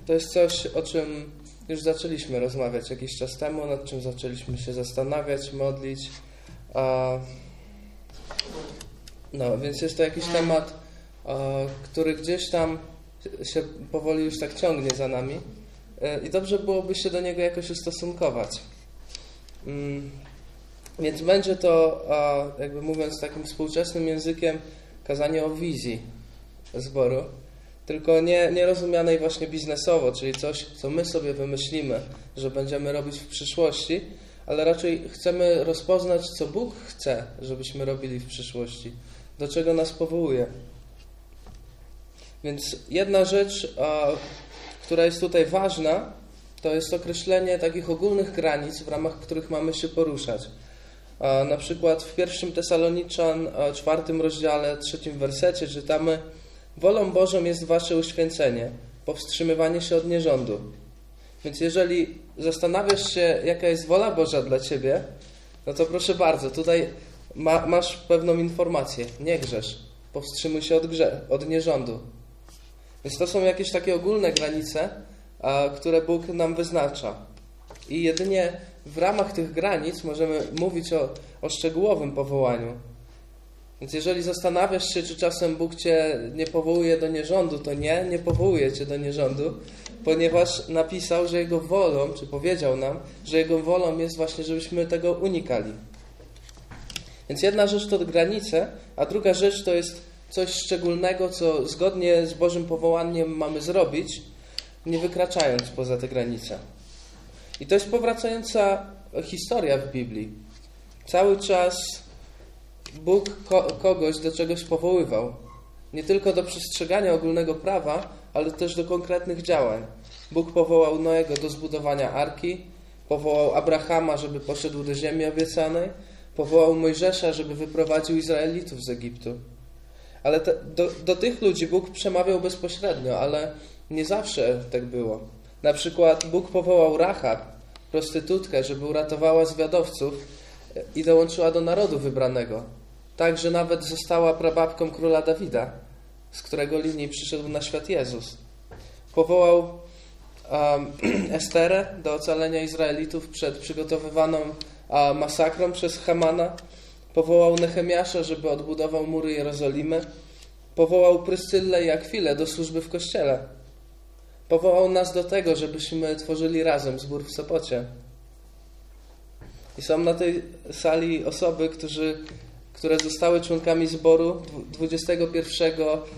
to jest coś, o czym już zaczęliśmy rozmawiać jakiś czas temu, nad czym zaczęliśmy się zastanawiać, modlić. No, więc jest to jakiś temat, który gdzieś tam się powoli już tak ciągnie za nami i dobrze byłoby się do niego jakoś ustosunkować. Więc będzie to, jakby mówiąc takim współczesnym językiem, kazanie o wizji zboru, tylko nie rozumianej właśnie biznesowo, czyli coś, co my sobie wymyślimy, że będziemy robić w przyszłości, ale raczej chcemy rozpoznać, co Bóg chce, żebyśmy robili w przyszłości, do czego nas powołuje. Więc jedna rzecz, która jest tutaj ważna, to jest określenie takich ogólnych granic, w ramach których mamy się poruszać. Na przykład w 1 Tesaloniczan, 4 rozdziale, 3 wersecie czytamy: wolą Bożą jest wasze uświęcenie, powstrzymywanie się od nierządu. Więc jeżeli zastanawiasz się, jaka jest wola Boża dla ciebie, no to proszę bardzo, tutaj masz pewną informację. Nie grzesz, powstrzymuj się od nierządu. Więc to są jakieś takie ogólne granice, które Bóg nam wyznacza. I jedynie w ramach tych granic możemy mówić o szczegółowym powołaniu. Więc jeżeli zastanawiasz się, czy czasem Bóg cię nie powołuje do nierządu, to nie powołuje cię do nierządu, ponieważ napisał, że Jego wolą, czy powiedział nam, że Jego wolą jest właśnie, żebyśmy tego unikali. Więc jedna rzecz to granice, a druga rzecz to jest coś szczególnego, co zgodnie z Bożym powołaniem mamy zrobić, nie wykraczając poza te granice. I to jest powracająca historia w Biblii. Cały czas Bóg kogoś do czegoś powoływał. Nie tylko do przestrzegania ogólnego prawa, ale też do konkretnych działań. Bóg powołał Noego do zbudowania arki, powołał Abrahama, żeby poszedł do ziemi obiecanej, powołał Mojżesza, żeby wyprowadził Izraelitów z Egiptu. Ale do tych ludzi Bóg przemawiał bezpośrednio, ale nie zawsze tak było. Na przykład Bóg powołał Rahab, prostytutkę, żeby uratowała zwiadowców i dołączyła do narodu wybranego. Tak, że nawet została prababką króla Dawida, z którego linii przyszedł na świat Jezus. Powołał Esterę do ocalenia Izraelitów przed przygotowywaną masakrą przez Hamana. Powołał Nehemiasza, żeby odbudował mury Jerozolimy. Powołał Pryscyllę i Akwilę do służby w kościele. Powołał nas do tego, żebyśmy tworzyli razem zbór w Sopocie. I są na tej sali osoby, które zostały członkami zboru 21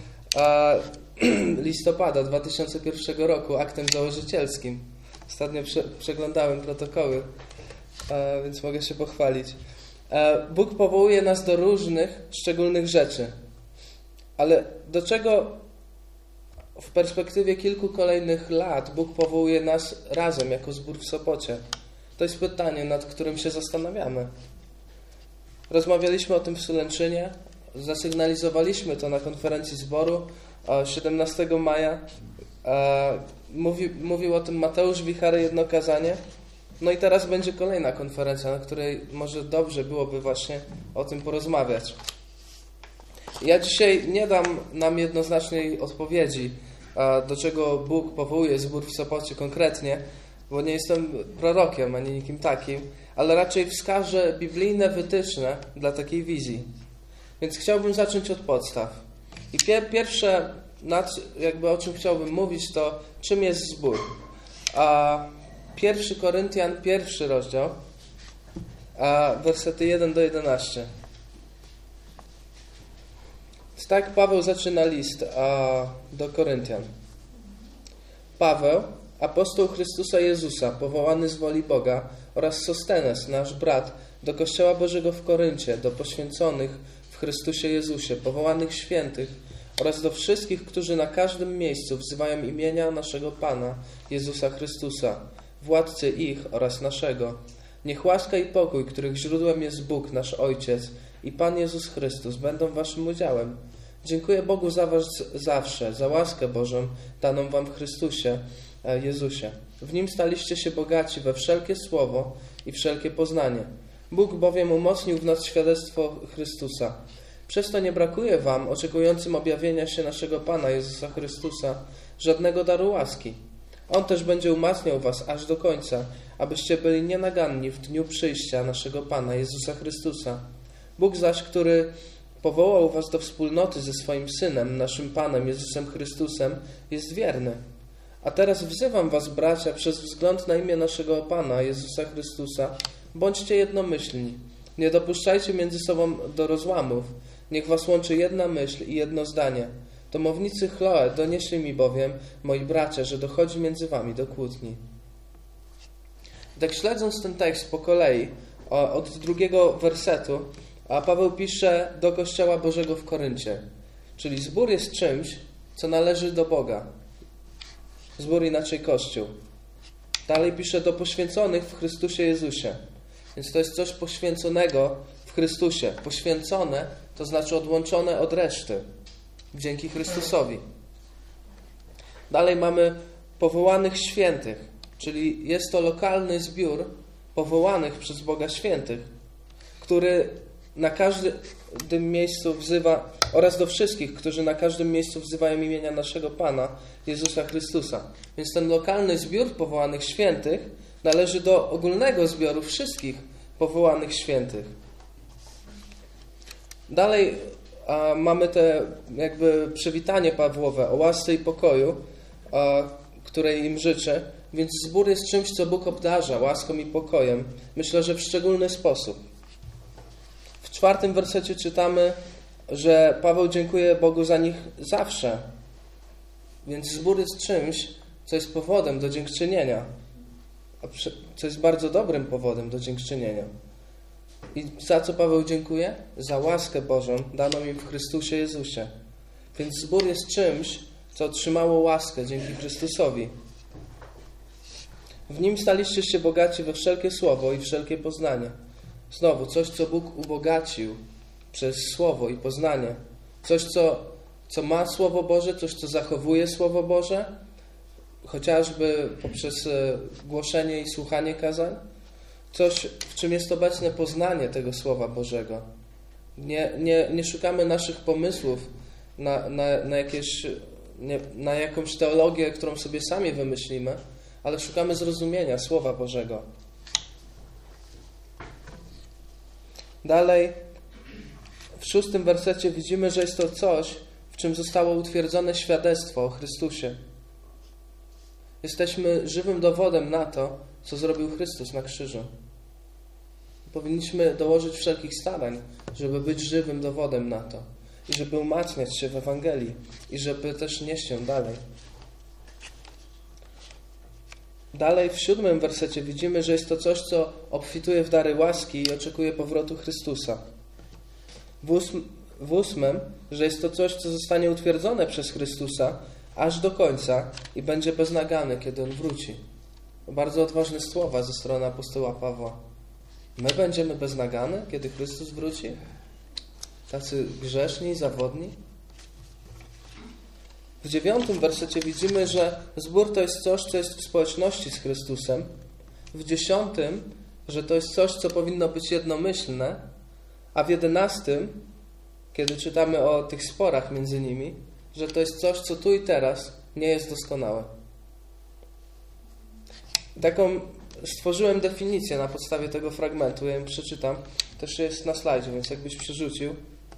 listopada 2001 roku, aktem założycielskim. Ostatnio przeglądałem protokoły, więc mogę się pochwalić. Bóg powołuje nas do różnych, szczególnych rzeczy. Ale do czego w perspektywie kilku kolejnych lat Bóg powołuje nas razem jako zbór w Sopocie? To jest pytanie, nad którym się zastanawiamy. Rozmawialiśmy o tym w Sulęczynie, zasygnalizowaliśmy to na konferencji zboru 17 maja. Mówił o tym Mateusz Wichary, jedno kazanie. No i teraz będzie kolejna konferencja, na której może dobrze byłoby właśnie o tym porozmawiać. Ja dzisiaj nie dam nam jednoznacznej odpowiedzi, do czego Bóg powołuje zbór w Sopocie konkretnie, bo nie jestem prorokiem ani nikim takim, ale raczej wskażę biblijne wytyczne dla takiej wizji. Więc chciałbym zacząć od podstaw. I pierwsze, o czym chciałbym mówić, to czym jest zbór. 1 Koryntian, 1 rozdział, wersety 1 do 11. Tak Paweł zaczyna list do Koryntian. Paweł, apostoł Chrystusa Jezusa, powołany z woli Boga, oraz Sostenes, nasz brat, do Kościoła Bożego w Koryncie, do poświęconych w Chrystusie Jezusie, powołanych świętych oraz do wszystkich, którzy na każdym miejscu wzywają imienia naszego Pana, Jezusa Chrystusa, władcy ich oraz naszego. Niech łaska i pokój, których źródłem jest Bóg, nasz Ojciec i Pan Jezus Chrystus, będą waszym udziałem. Dziękuję Bogu za was zawsze, za łaskę Bożą daną wam w Chrystusie Jezusie. W Nim staliście się bogaci we wszelkie słowo i wszelkie poznanie. Bóg bowiem umocnił w nas świadectwo Chrystusa. Przez to nie brakuje wam, oczekującym objawienia się naszego Pana Jezusa Chrystusa, żadnego daru łaski. On też będzie umacniał was aż do końca, abyście byli nienaganni w dniu przyjścia naszego Pana Jezusa Chrystusa. Bóg zaś, który powołał was do wspólnoty ze swoim Synem, naszym Panem Jezusem Chrystusem, jest wierny. A teraz wzywam was, bracia, przez wzgląd na imię naszego Pana Jezusa Chrystusa, bądźcie jednomyślni. Nie dopuszczajcie między sobą do rozłamów. Niech was łączy jedna myśl i jedno zdanie. Domownicy Chloe donieśli mi bowiem, moi bracia, że dochodzi między wami do kłótni. Tak śledząc ten tekst po kolei, od 2 wersetu, a Paweł pisze do Kościoła Bożego w Koryncie. Czyli zbór jest czymś, co należy do Boga. Zbór, inaczej Kościół. Dalej pisze do poświęconych w Chrystusie Jezusie. Więc to jest coś poświęconego w Chrystusie. Poświęcone to znaczy odłączone od reszty. Dzięki Chrystusowi. Dalej mamy powołanych świętych. Czyli jest to lokalny zbiór powołanych przez Boga świętych, który na każdym miejscu wzywa, oraz do wszystkich, którzy na każdym miejscu wzywają imienia naszego Pana Jezusa Chrystusa. Więc ten lokalny zbiór powołanych świętych należy do ogólnego zbioru wszystkich powołanych świętych. Dalej mamy te jakby przywitanie Pawłowe o łasce i pokoju, której im życzy. Więc zbór jest czymś, co Bóg obdarza łaską i pokojem. Myślę, że w szczególny sposób. W 4 wersecie czytamy, że Paweł dziękuje Bogu za nich zawsze. Więc zbór jest czymś, co jest powodem do dziękczynienia. Co jest bardzo dobrym powodem do dziękczynienia. I za co Paweł dziękuje? Za łaskę Bożą daną im w Chrystusie Jezusie. Więc zbór jest czymś, co otrzymało łaskę dzięki Chrystusowi. W nim staliście się bogaci we wszelkie słowo i wszelkie poznanie. Znowu, coś, co Bóg ubogacił przez słowo i poznanie. Coś, co ma Słowo Boże, coś, co zachowuje Słowo Boże, chociażby poprzez głoszenie i słuchanie kazań. Coś, w czym jest obecne poznanie tego Słowa Bożego. Nie szukamy naszych pomysłów na jakąś teologię, którą sobie sami wymyślimy, ale szukamy zrozumienia Słowa Bożego. Dalej, w 6 wersecie widzimy, że jest to coś, w czym zostało utwierdzone świadectwo o Chrystusie. Jesteśmy żywym dowodem na to, co zrobił Chrystus na krzyżu. Powinniśmy dołożyć wszelkich starań, żeby być żywym dowodem na to i żeby umacniać się w Ewangelii i żeby też nieść ją dalej. Dalej w 7 wersecie widzimy, że jest to coś, co obfituje w dary łaski i oczekuje powrotu Chrystusa. W 8, że jest to coś, co zostanie utwierdzone przez Chrystusa aż do końca i będzie beznagany, kiedy On wróci. Bardzo odważne słowa ze strony apostoła Pawła. My będziemy beznagany, kiedy Chrystus wróci? Tacy grzeszni i zawodni? W 9 wersecie widzimy, że zbór to jest coś, co jest w społeczności z Chrystusem. W 10, że to jest coś, co powinno być jednomyślne. A w 11, kiedy czytamy o tych sporach między nimi, że to jest coś, co tu i teraz nie jest doskonałe. Taką stworzyłem definicję na podstawie tego fragmentu. Ja ją przeczytam. Też jest na slajdzie, więc jakbyś przerzucił.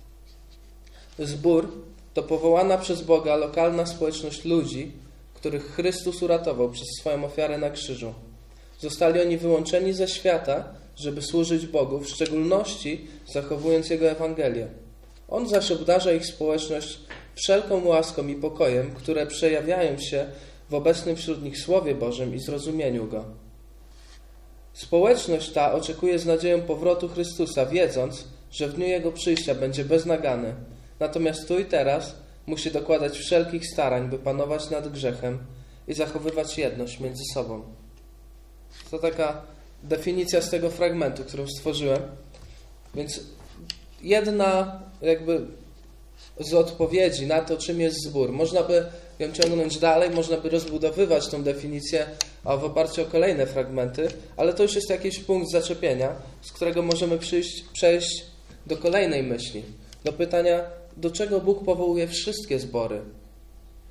Zbór to powołana przez Boga lokalna społeczność ludzi, których Chrystus uratował przez swoją ofiarę na krzyżu. Zostali oni wyłączeni ze świata, żeby służyć Bogu, w szczególności zachowując Jego Ewangelię. On zaś obdarza ich społeczność wszelką łaską i pokojem, które przejawiają się w obecnym wśród nich Słowie Bożym i zrozumieniu Go. Społeczność ta oczekuje z nadzieją powrotu Chrystusa, wiedząc, że w dniu Jego przyjścia będzie beznagany. Natomiast tu i teraz musi dokładać wszelkich starań, by panować nad grzechem i zachowywać jedność między sobą. To taka definicja z tego fragmentu, którą stworzyłem. Więc jedna jakby z odpowiedzi na to, czym jest zbór. Można by ją ciągnąć dalej, można by rozbudowywać tą definicję w oparciu o kolejne fragmenty, ale to już jest jakiś punkt zaczepienia, z którego możemy przejść do kolejnej myśli. Do pytania, do czego Bóg powołuje wszystkie zbory?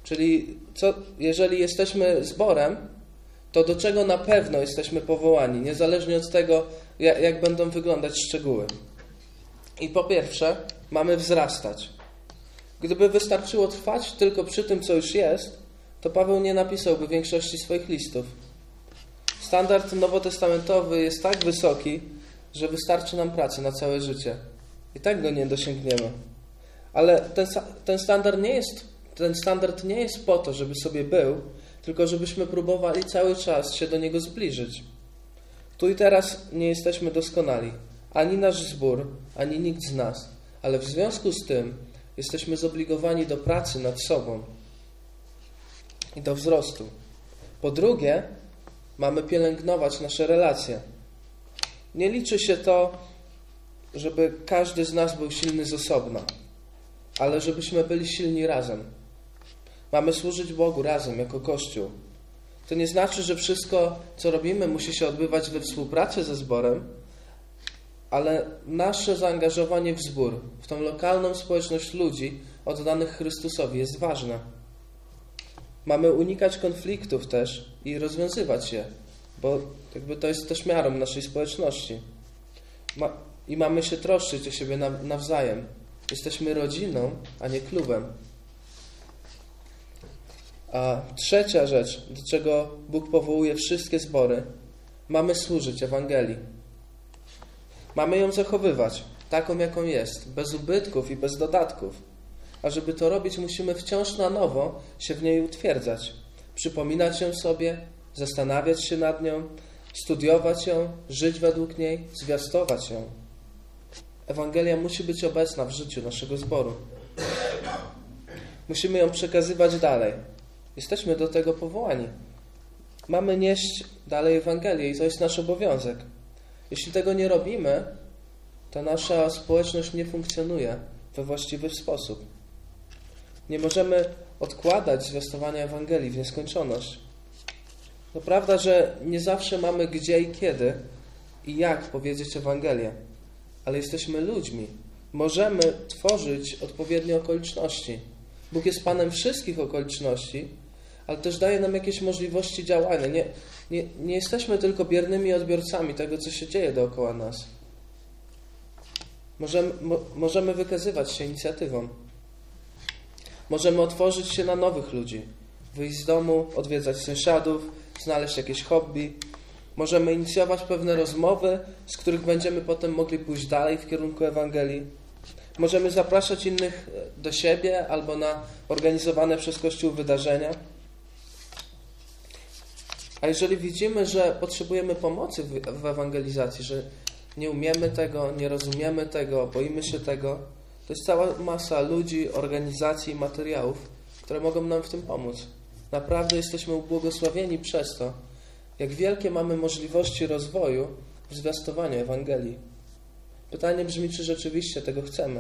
Czyli jeżeli jesteśmy zborem, to do czego na pewno jesteśmy powołani, niezależnie od tego, jak będą wyglądać szczegóły. I po pierwsze, mamy wzrastać. Gdyby wystarczyło trwać tylko przy tym, co już jest, to Paweł nie napisałby większości swoich listów. Standard nowotestamentowy jest tak wysoki, że wystarczy nam pracy na całe życie. I tak go nie dosięgniemy. Ale ten standard nie jest po to, żeby sobie był, tylko żebyśmy próbowali cały czas się do niego zbliżyć. Tu i teraz nie jesteśmy doskonali. Ani nasz zbór, ani nikt z nas. Ale w związku z tym jesteśmy zobligowani do pracy nad sobą i do wzrostu. Po drugie, mamy pielęgnować nasze relacje. Nie liczy się to, żeby każdy z nas był silny z osobna, ale żebyśmy byli silni razem. Mamy służyć Bogu razem, jako Kościół. To nie znaczy, że wszystko, co robimy, musi się odbywać we współpracy ze zborem, ale nasze zaangażowanie w zbór, w tą lokalną społeczność ludzi oddanych Chrystusowi jest ważne. Mamy unikać konfliktów też i rozwiązywać je, bo to jest też miarą naszej społeczności. I mamy się troszczyć o siebie nawzajem. Jesteśmy rodziną, a nie klubem. A trzecia rzecz, do czego Bóg powołuje wszystkie zbory, mamy służyć Ewangelii. Mamy ją zachowywać, taką jaką jest, bez ubytków i bez dodatków. A żeby to robić, musimy wciąż na nowo się w niej utwierdzać. Przypominać ją sobie, zastanawiać się nad nią, studiować ją, żyć według niej, zwiastować ją. Ewangelia musi być obecna w życiu naszego zboru. Musimy ją przekazywać dalej. Jesteśmy do tego powołani. Mamy nieść dalej Ewangelię i to jest nasz obowiązek. Jeśli tego nie robimy, to nasza społeczność nie funkcjonuje we właściwy sposób. Nie możemy odkładać zwiastowania Ewangelii w nieskończoność. To prawda, że nie zawsze mamy gdzie i kiedy i jak powiedzieć Ewangelię, ale jesteśmy ludźmi. Możemy tworzyć odpowiednie okoliczności. Bóg jest Panem wszystkich okoliczności, ale też daje nam jakieś możliwości działania. Nie jesteśmy tylko biernymi odbiorcami tego, co się dzieje dookoła nas. Możemy wykazywać się inicjatywą. Możemy otworzyć się na nowych ludzi. Wyjść z domu, odwiedzać sąsiadów, znaleźć jakieś hobby. Możemy inicjować pewne rozmowy, z których będziemy potem mogli pójść dalej w kierunku Ewangelii. Możemy zapraszać innych do siebie albo na organizowane przez Kościół wydarzenia. A jeżeli widzimy, że potrzebujemy pomocy w ewangelizacji, że nie umiemy tego, nie rozumiemy tego, boimy się tego, to jest cała masa ludzi, organizacji i materiałów, które mogą nam w tym pomóc. Naprawdę jesteśmy ubłogosławieni przez to, jak wielkie mamy możliwości rozwoju w zwiastowaniu Ewangelii. Pytanie brzmi, czy rzeczywiście tego chcemy.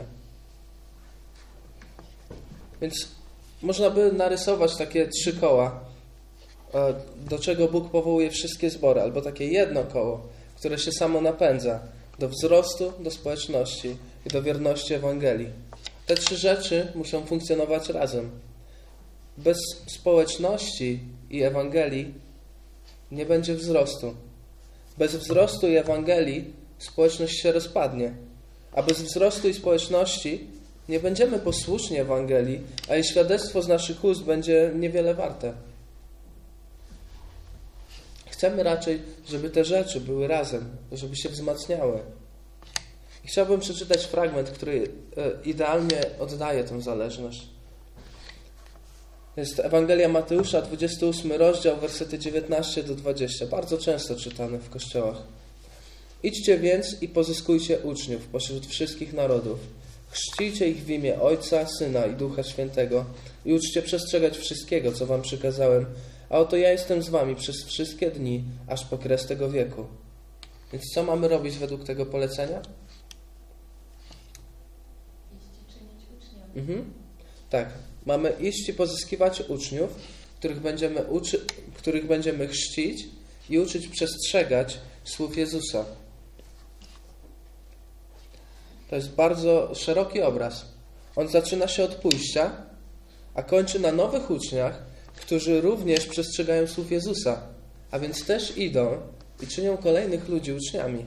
Więc można by narysować takie 3 koła, do czego Bóg powołuje wszystkie zbory, albo takie jedno koło, które się samo napędza do wzrostu, do społeczności i do wierności Ewangelii. Te 3 rzeczy muszą funkcjonować razem. Bez społeczności i Ewangelii nie będzie wzrostu. Bez wzrostu i Ewangelii społeczność się rozpadnie. A bez wzrostu i społeczności nie będziemy posłuszni Ewangelii, a jej świadectwo z naszych ust będzie niewiele warte. Chcemy raczej, żeby te rzeczy były razem, żeby się wzmacniały. I chciałbym przeczytać fragment, który idealnie oddaje tę zależność. Jest Ewangelia Mateusza, 28 rozdział, wersety 19 do 20. Bardzo często czytane w kościołach. Idźcie więc i pozyskujcie uczniów pośród wszystkich narodów. Chrzcijcie ich w imię Ojca, Syna i Ducha Świętego i uczcie przestrzegać wszystkiego, co wam przykazałem. A oto ja jestem z wami przez wszystkie dni, aż po kres tego wieku. Więc co mamy robić według tego polecenia? Iść i czynić uczniami. Tak. Mamy iść i pozyskiwać uczniów, których będziemy chrzcić i uczyć przestrzegać słów Jezusa. To jest bardzo szeroki obraz. On zaczyna się od pójścia, a kończy na nowych uczniach, którzy również przestrzegają słów Jezusa, a więc też idą i czynią kolejnych ludzi uczniami.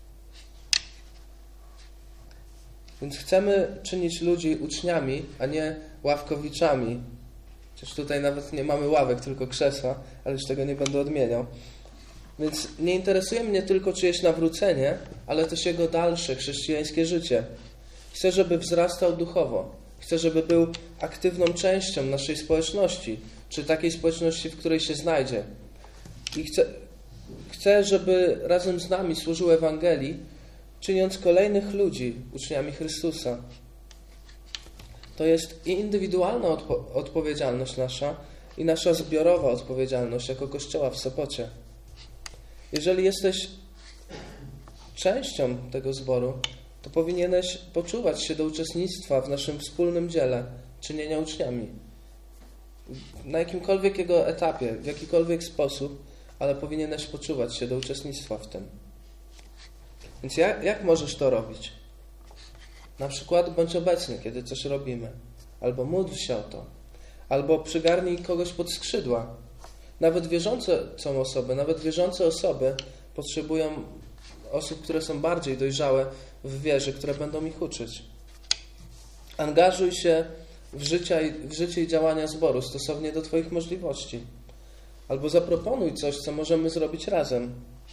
Więc chcemy czynić ludzi uczniami, a nie ławkowiczami. Chociaż tutaj nawet nie mamy ławek, tylko krzesła, ale już tego nie będę odmieniał. Więc nie interesuje mnie tylko czyjeś nawrócenie, ale też jego dalsze chrześcijańskie życie. Chcę, żeby wzrastał duchowo. Chcę, żeby był aktywną częścią naszej społeczności, czy takiej społeczności, w której się znajdzie. I chcę, żeby razem z nami służył Ewangelii, czyniąc kolejnych ludzi uczniami Chrystusa. To jest i indywidualna odpowiedzialność nasza, i nasza zbiorowa odpowiedzialność jako Kościoła w Sopocie. Jeżeli jesteś częścią tego zboru, to powinieneś poczuwać się do uczestnictwa w naszym wspólnym dziele czynienia uczniami. Na jakimkolwiek jego etapie, w jakikolwiek sposób, ale powinieneś poczuwać się do uczestnictwa w tym. Więc jak możesz to robić? Na przykład bądź obecny, kiedy coś robimy. Albo módl się o to. Albo przygarnij kogoś pod skrzydła. Nawet wierzące osoby potrzebują osób, które są bardziej dojrzałe w wierze, które będą ich uczyć. Angażuj się w życie i działania zboru stosownie do Twoich możliwości. Albo zaproponuj coś, co możemy zrobić razem.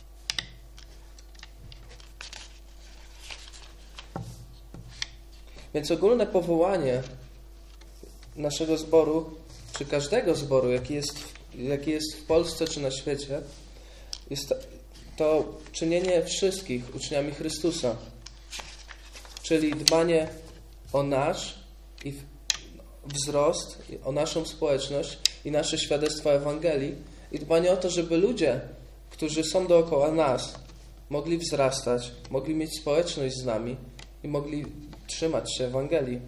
Więc ogólne powołanie naszego zboru, czy każdego zboru, jaki jest w Polsce czy na świecie, jest to czynienie wszystkich uczniami Chrystusa. Czyli dbanie o nasz wzrost, o naszą społeczność i nasze świadectwo Ewangelii i dbanie o to, żeby ludzie, którzy są dookoła nas, mogli wzrastać, mogli mieć społeczność z nami i mogli trzymać się Ewangelii.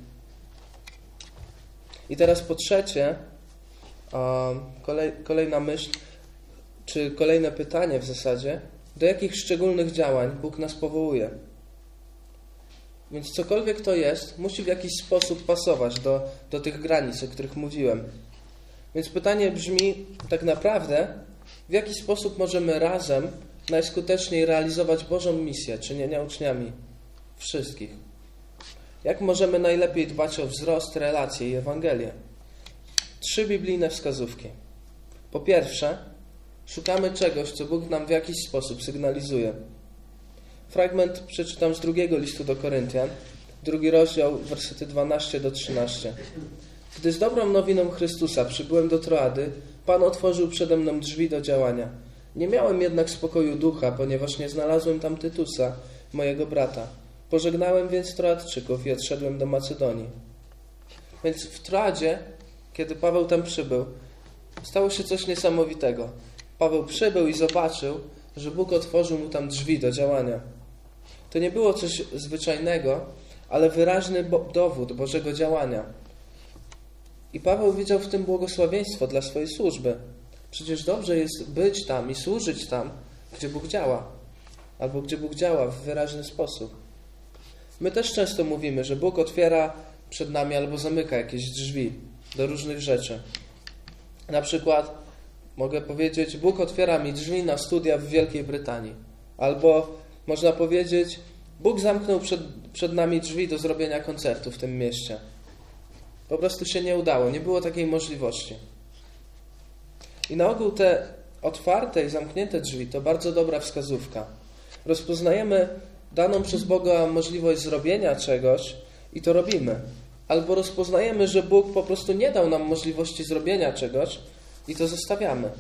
I teraz po trzecie, kolejna myśl, czy kolejne pytanie w zasadzie, do jakich szczególnych działań Bóg nas powołuje. Więc cokolwiek to jest, musi w jakiś sposób pasować do tych granic, o których mówiłem. Więc pytanie brzmi tak naprawdę, w jaki sposób możemy razem najskuteczniej realizować Bożą misję czynienia uczniami wszystkich. Jak możemy najlepiej dbać o wzrost, relacje i Ewangelię? 3 biblijne wskazówki. Po pierwsze, szukamy czegoś, co Bóg nam w jakiś sposób sygnalizuje. Fragment przeczytam z 2 listu do Koryntian, 2 rozdział, wersety 12-13. Gdy z dobrą nowiną Chrystusa przybyłem do Troady, Pan otworzył przede mną drzwi do działania. Nie miałem jednak spokoju ducha, ponieważ nie znalazłem tam Tytusa, mojego brata. Pożegnałem więc Troadczyków i odszedłem do Macedonii. Więc w Troadzie, kiedy Paweł tam przybył, stało się coś niesamowitego. Paweł przybył i zobaczył, że Bóg otworzył mu tam drzwi do działania. To nie było coś zwyczajnego, ale wyraźny dowód Bożego działania. I Paweł widział w tym błogosławieństwo dla swojej służby. Przecież dobrze jest być tam i służyć tam, gdzie Bóg działa. Albo gdzie Bóg działa w wyraźny sposób. My też często mówimy, że Bóg otwiera przed nami albo zamyka jakieś drzwi do różnych rzeczy. Na przykład mogę powiedzieć, Bóg otwiera mi drzwi na studia w Wielkiej Brytanii. Albo można powiedzieć, Bóg zamknął przed nami drzwi do zrobienia koncertu w tym mieście. Po prostu się nie udało, nie było takiej możliwości. I na ogół te otwarte i zamknięte drzwi to bardzo dobra wskazówka. Rozpoznajemy daną przez Boga możliwość zrobienia czegoś i to robimy. Albo rozpoznajemy, że Bóg po prostu nie dał nam możliwości zrobienia czegoś i to zostawiamy.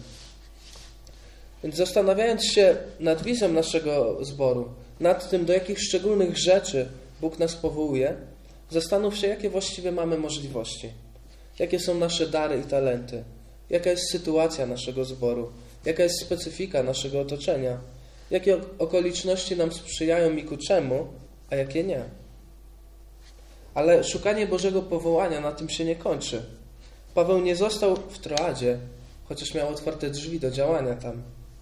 Więc zastanawiając się nad wizją naszego zboru, nad tym, do jakich szczególnych rzeczy Bóg nas powołuje, zastanów się, jakie właściwie mamy możliwości. Jakie są nasze dary i talenty. Jaka jest sytuacja naszego zboru. Jaka jest specyfika naszego otoczenia. Jakie okoliczności nam sprzyjają i ku czemu, a jakie nie. Ale szukanie Bożego powołania na tym się nie kończy. Paweł nie został w Troadzie, chociaż miał otwarte drzwi do działania tam.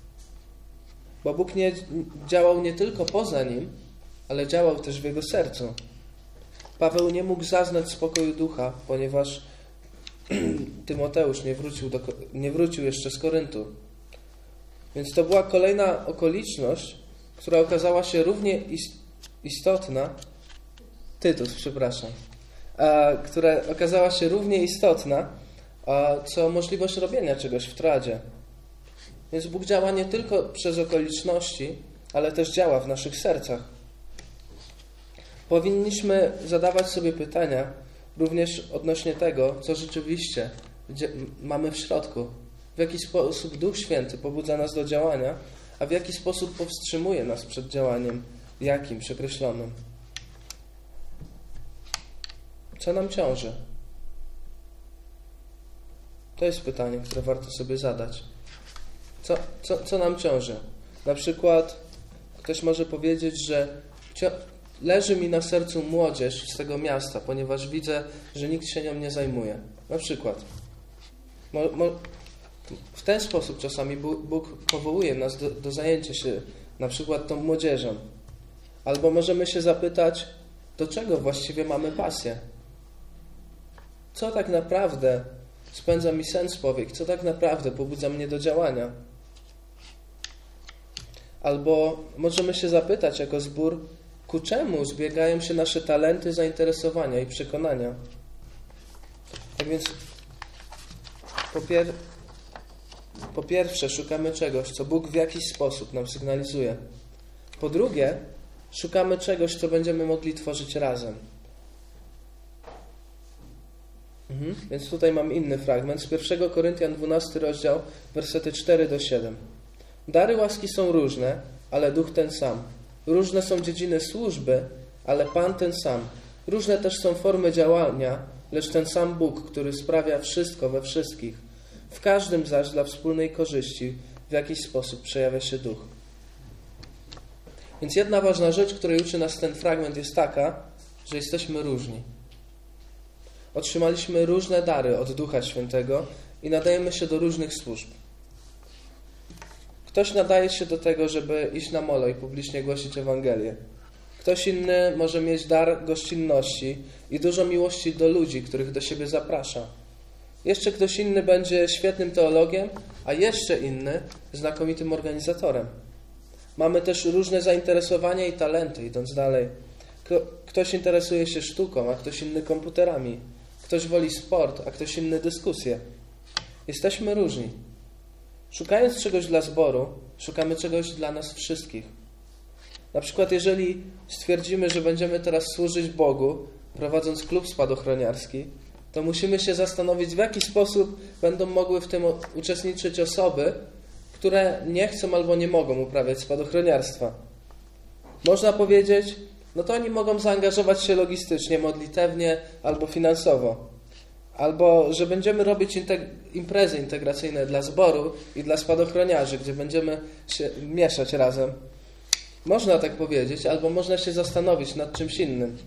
Bo Bóg nie działał nie tylko poza nim, ale działał też w jego sercu. Paweł nie mógł zaznać spokoju ducha, ponieważ Tymoteusz nie wrócił jeszcze z Koryntu. Więc to była kolejna okoliczność, która okazała się równie istotna, Tytus, przepraszam, która okazała się równie istotna, co możliwość robienia czegoś w tradzie. Więc Bóg działa nie tylko przez okoliczności, ale też działa w naszych sercach. Powinniśmy zadawać sobie pytania również odnośnie tego, co rzeczywiście mamy w środku. W jaki sposób Duch Święty pobudza nas do działania, a w jaki sposób powstrzymuje nas przed działaniem jakimś określonym. Co nam ciąży? To jest pytanie, które warto sobie zadać. Co nam ciąży? Na przykład ktoś może powiedzieć, że leży mi na sercu młodzież z tego miasta, ponieważ widzę, że nikt się nią nie zajmuje. Na przykład. W ten sposób czasami Bóg powołuje nas do zajęcia się na przykład tą młodzieżą. Albo możemy się zapytać, do czego właściwie mamy pasję? Co tak naprawdę spędza mi sens powiek? Co tak naprawdę pobudza mnie do działania? Albo możemy się zapytać jako zbór, ku czemu zbiegają się nasze talenty, zainteresowania i przekonania? Tak więc po pierwsze szukamy czegoś, co Bóg w jakiś sposób nam sygnalizuje. Po drugie, szukamy czegoś, co będziemy mogli tworzyć razem. Więc tutaj mam inny fragment z 1 Koryntian 12 rozdział, wersety 4-7. Dary łaski są różne, ale Duch ten sam. Różne są dziedziny służby, ale Pan ten sam. Różne też są formy działania, lecz ten sam Bóg, który sprawia wszystko we wszystkich. W każdym zaś dla wspólnej korzyści w jakiś sposób przejawia się Duch. Więc jedna ważna rzecz, której uczy nas ten fragment, jest taka, że jesteśmy różni. Otrzymaliśmy różne dary od Ducha Świętego i nadajemy się do różnych służb. Ktoś nadaje się do tego, żeby iść na molo i publicznie głosić Ewangelię. Ktoś inny może mieć dar gościnności i dużo miłości do ludzi, których do siebie zaprasza. Jeszcze ktoś inny będzie świetnym teologiem, a jeszcze inny znakomitym organizatorem. Mamy też różne zainteresowania i talenty, idąc dalej. Ktoś interesuje się sztuką, a ktoś inny komputerami. Ktoś woli sport, a ktoś inny dyskusję. Jesteśmy różni. Szukając czegoś dla zboru, szukamy czegoś dla nas wszystkich. Na przykład jeżeli stwierdzimy, że będziemy teraz służyć Bogu, prowadząc klub spadochroniarski, to musimy się zastanowić, w jaki sposób będą mogły w tym uczestniczyć osoby, które nie chcą albo nie mogą uprawiać spadochroniarstwa. Można powiedzieć, no to oni mogą zaangażować się logistycznie, modlitewnie albo finansowo. Albo, że będziemy robić imprezy integracyjne dla zboru i dla spadochroniarzy, gdzie będziemy się mieszać razem. Można tak powiedzieć, albo można się zastanowić nad czymś innym.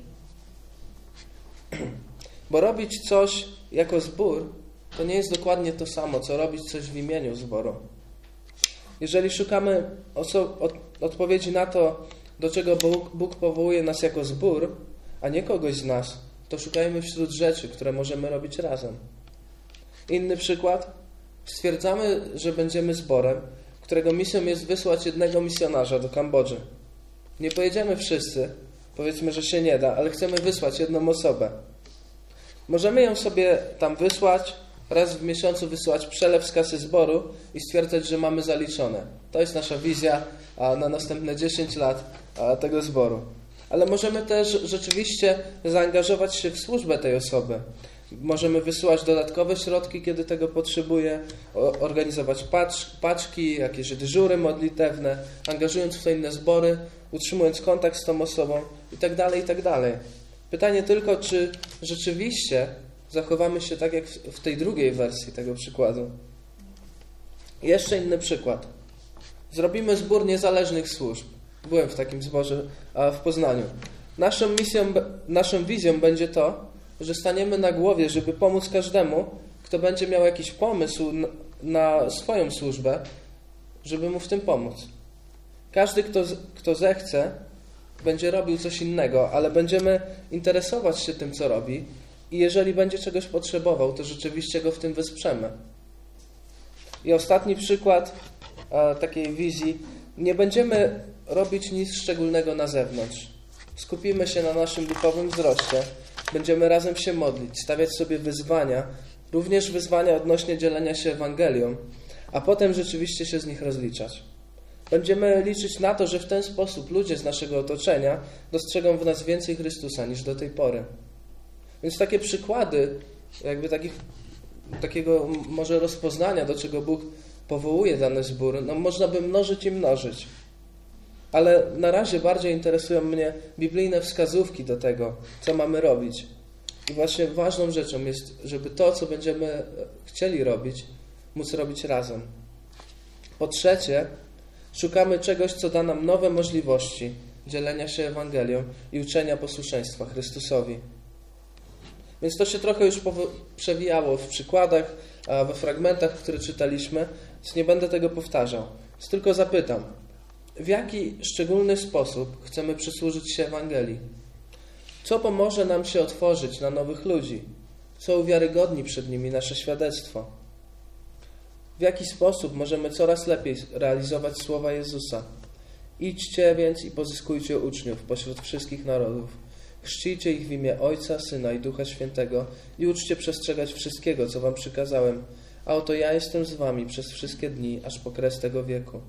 Bo robić coś jako zbór, to nie jest dokładnie to samo, co robić coś w imieniu zboru. Jeżeli szukamy odpowiedzi na to, do czego Bóg powołuje nas jako zbór, a nie kogoś z nas, to szukajmy wśród rzeczy, które możemy robić razem. Inny przykład. Stwierdzamy, że będziemy zborem, którego misją jest wysłać jednego misjonarza do Kambodży. Nie pojedziemy wszyscy, powiedzmy, że się nie da, ale chcemy wysłać jedną osobę. Możemy ją sobie tam wysłać, raz w miesiącu wysyłać przelew z kasy zboru i stwierdzać, że mamy zaliczone. To jest nasza wizja na następne 10 lat tego zboru. Ale możemy też rzeczywiście zaangażować się w służbę tej osoby. Możemy wysyłać dodatkowe środki, kiedy tego potrzebuje, organizować paczki, jakieś dyżury modlitewne, angażując w to inne zbory, utrzymując kontakt z tą osobą itd., itd. Pytanie tylko, czy rzeczywiście zachowamy się tak jak w tej drugiej wersji tego przykładu. Jeszcze inny przykład. Zrobimy zbór niezależnych służb. Byłem w takim zborze w Poznaniu. Naszą wizją będzie to, że staniemy na głowie, żeby pomóc każdemu, kto będzie miał jakiś pomysł na swoją służbę, żeby mu w tym pomóc. Każdy, kto zechce, będzie robił coś innego, ale będziemy interesować się tym, co robi I jeżeli będzie czegoś potrzebował, to rzeczywiście go w tym wesprzemy. I ostatni przykład takiej wizji. Nie będziemy robić nic szczególnego na zewnątrz. Skupimy się na naszym duchowym wzroście. Będziemy razem się modlić, stawiać sobie wyzwania, również wyzwania odnośnie dzielenia się Ewangelią, a potem rzeczywiście się z nich rozliczać. Będziemy liczyć na to, że w ten sposób ludzie z naszego otoczenia dostrzegą w nas więcej Chrystusa niż do tej pory. Więc takie przykłady, jakby takiego może rozpoznania, do czego Bóg powołuje dany zbór, można by mnożyć i mnożyć. Ale na razie bardziej interesują mnie biblijne wskazówki do tego, co mamy robić. I właśnie ważną rzeczą jest, żeby to, co będziemy chcieli robić, móc robić razem. Po trzecie, szukamy czegoś, co da nam nowe możliwości dzielenia się Ewangelią i uczenia posłuszeństwa Chrystusowi. Więc to się trochę już przewijało w przykładach, we fragmentach, które czytaliśmy, więc nie będę tego powtarzał. Więc tylko zapytam, w jaki szczególny sposób chcemy przysłużyć się Ewangelii? Co pomoże nam się otworzyć na nowych ludzi? Co uwiarygodni przed nimi nasze świadectwo? W jaki sposób możemy coraz lepiej realizować słowa Jezusa? Idźcie więc i pozyskujcie uczniów pośród wszystkich narodów. Chrzcijcie ich w imię Ojca, Syna i Ducha Świętego i uczcie przestrzegać wszystkiego, co wam przykazałem. A oto ja jestem z wami przez wszystkie dni, aż po kres tego wieku.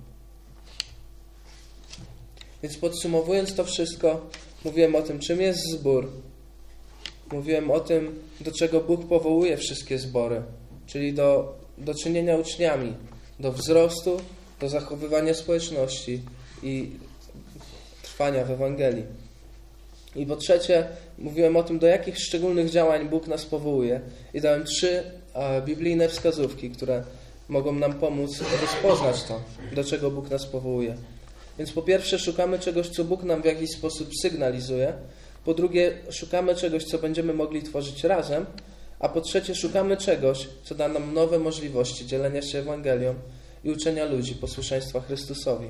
Więc podsumowując to wszystko, mówiłem o tym, czym jest zbór. Mówiłem o tym, do czego Bóg powołuje wszystkie zbory, czyli do czynienia uczniami, do wzrostu, do zachowywania społeczności i trwania w Ewangelii. I po trzecie, mówiłem o tym, do jakich szczególnych działań Bóg nas powołuje i dałem 3 biblijne wskazówki, które mogą nam pomóc rozpoznać to, do czego Bóg nas powołuje. Więc po pierwsze szukamy czegoś, co Bóg nam w jakiś sposób sygnalizuje. Po drugie szukamy czegoś, co będziemy mogli tworzyć razem. A po trzecie szukamy czegoś, co da nam nowe możliwości dzielenia się Ewangelią i uczenia ludzi posłuszeństwa Chrystusowi.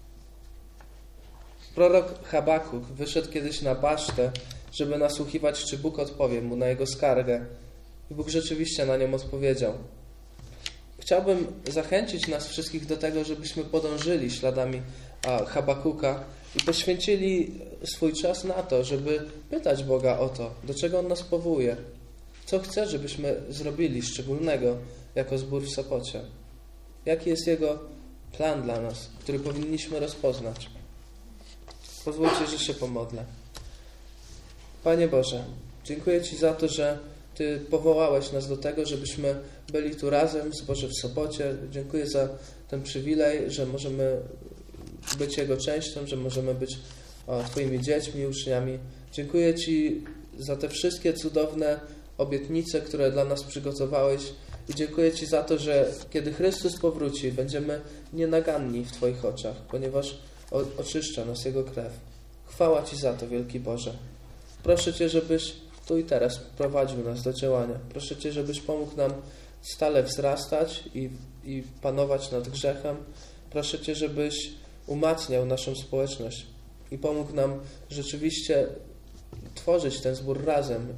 Prorok Habakuk wyszedł kiedyś na basztę, żeby nasłuchiwać, czy Bóg odpowie mu na jego skargę. I Bóg rzeczywiście na nią odpowiedział. Chciałbym zachęcić nas wszystkich do tego, żebyśmy podążyli śladami Habakuka i poświęcili swój czas na to, żeby pytać Boga o to, do czego On nas powołuje. Co chce, żebyśmy zrobili szczególnego jako zbór w Sopocie? Jaki jest Jego plan dla nas, który powinniśmy rozpoznać? Pozwólcie, że się pomodlę. Panie Boże, dziękuję Ci za to, że Ty powołałeś nas do tego, żebyśmy byli tu razem w zborze w Sopocie. Dziękuję za ten przywilej, że możemy być Jego częścią, że możemy być Twoimi dziećmi, uczniami. Dziękuję Ci za te wszystkie cudowne obietnice, które dla nas przygotowałeś i dziękuję Ci za to, że kiedy Chrystus powróci, będziemy nienaganni w Twoich oczach, ponieważ oczyszcza nas Jego krew. Chwała Ci za to, wielki Boże. Proszę Cię, żebyś tu i teraz prowadził nas do działania. Proszę Cię, żebyś pomógł nam stale wzrastać i panować nad grzechem. Proszę Cię, żebyś umacniał naszą społeczność i pomógł nam rzeczywiście tworzyć ten zbór razem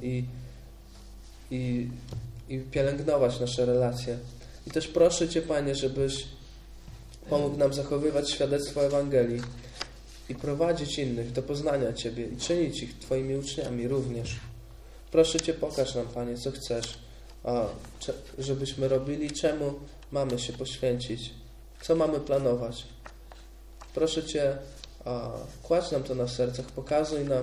i pielęgnować nasze relacje. I też proszę Cię, Panie, żebyś pomógł nam zachowywać świadectwo Ewangelii i prowadzić innych do poznania Ciebie i czynić ich Twoimi uczniami również. Proszę Cię, pokaż nam, Panie, co chcesz, żebyśmy robili, czemu mamy się poświęcić, co mamy planować. Proszę Cię, kładź nam to na sercach, pokazuj nam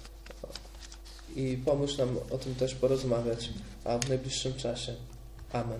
i pomóż nam o tym też porozmawiać w najbliższym czasie. Amen.